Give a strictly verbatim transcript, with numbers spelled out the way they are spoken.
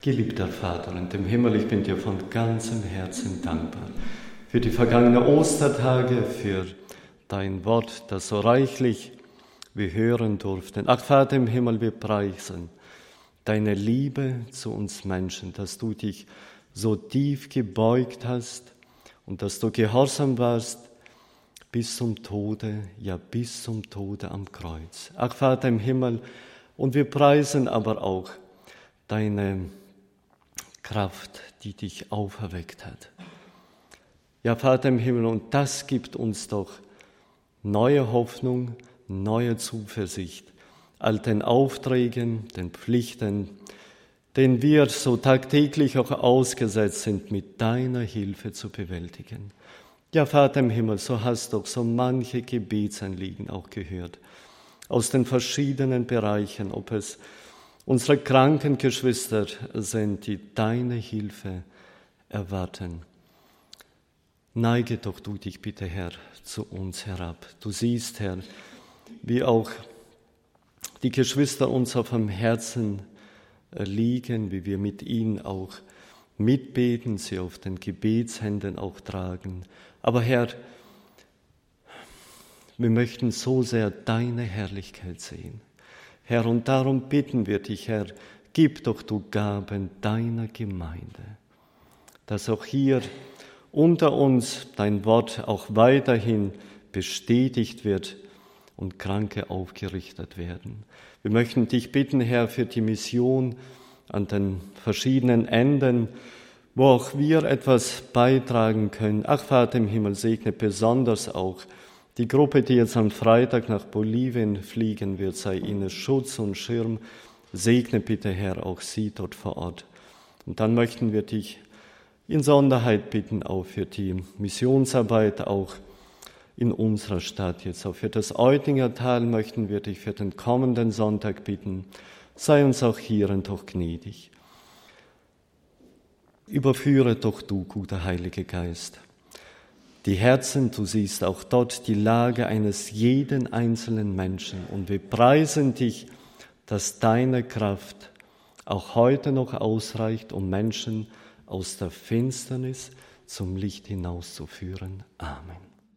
Geliebter Vater in dem Himmel, ich bin dir von ganzem Herzen dankbar für die vergangenen Ostertage, für dein Wort, das so reichlich wir hören durften. Ach Vater im Himmel, wir preisen deine Liebe zu uns Menschen, dass du dich so tief gebeugt hast und dass du gehorsam warst bis zum Tode, ja bis zum Tode am Kreuz. Ach Vater im Himmel, und wir preisen aber auch deine Kraft, die dich auferweckt hat. Ja, Vater im Himmel, und das gibt uns doch neue Hoffnung, neue Zuversicht, all den Aufträgen, den Pflichten, denen wir so tagtäglich auch ausgesetzt sind, mit deiner Hilfe zu bewältigen. Ja, Vater im Himmel, so hast du doch so manche Gebetsanliegen auch gehört, aus den verschiedenen Bereichen, ob es unsere kranken Geschwister sind, die deine Hilfe erwarten. Neige doch du dich bitte, Herr, zu uns herab. Du siehst, Herr, wie auch die Geschwister uns auf dem Herzen liegen, wie wir mit ihnen auch mitbeten, sie auf den Gebetshänden auch tragen. Aber Herr, wir möchten so sehr deine Herrlichkeit sehen. Herr, und darum bitten wir dich, Herr, gib doch du Gaben deiner Gemeinde, dass auch hier unter uns dein Wort auch weiterhin bestätigt wird und Kranke aufgerichtet werden. Wir möchten dich bitten, Herr, für die Mission an den verschiedenen Enden, wo auch wir etwas beitragen können. Ach, Vater im Himmel, segne besonders auch die Gruppe, die jetzt am Freitag nach Bolivien fliegen wird, sei ihnen Schutz und Schirm. Segne bitte, Herr, auch sie dort vor Ort. Und dann möchten wir dich in Sonderheit bitten, auch für die Missionsarbeit, auch in unserer Stadt jetzt. Auch für das Eutinger Tal möchten wir dich für den kommenden Sonntag bitten. Sei uns auch hierin doch gnädig. Überführe doch du, guter Heiliger Geist, die Herzen, du siehst auch dort die Lage eines jeden einzelnen Menschen. Und wir preisen dich, dass deine Kraft auch heute noch ausreicht, um Menschen aus der Finsternis zum Licht hinauszuführen. Amen.